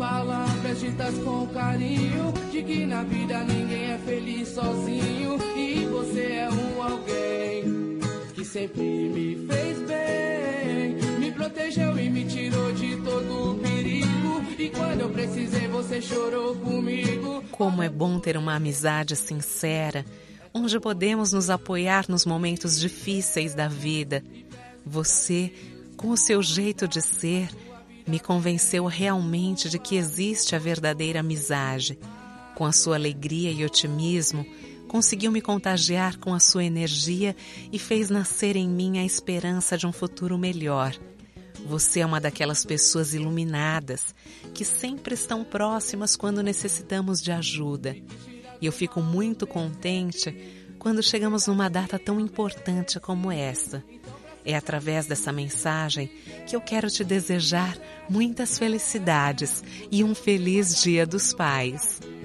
palavras ditas com carinho, de que na vida ninguém é feliz sozinho. E você é um alguém que sempre me fez bem, me protegeu e me tirou de todo o perigo. E quando eu precisei, você chorou comigo. Como é bom ter uma amizade sincera, onde podemos nos apoiar nos momentos difíceis da vida. Você, com o seu jeito de ser, me convenceu realmente de que existe a verdadeira amizade. Com a sua alegria e otimismo, conseguiu me contagiar com a sua energia e fez nascer em mim a esperança de um futuro melhor. Você é uma daquelas pessoas iluminadas, que sempre estão próximas quando necessitamos de ajuda. E eu fico muito contente quando chegamos numa data tão importante como essa. É através dessa mensagem que eu quero te desejar muitas felicidades e um feliz Dia dos Pais.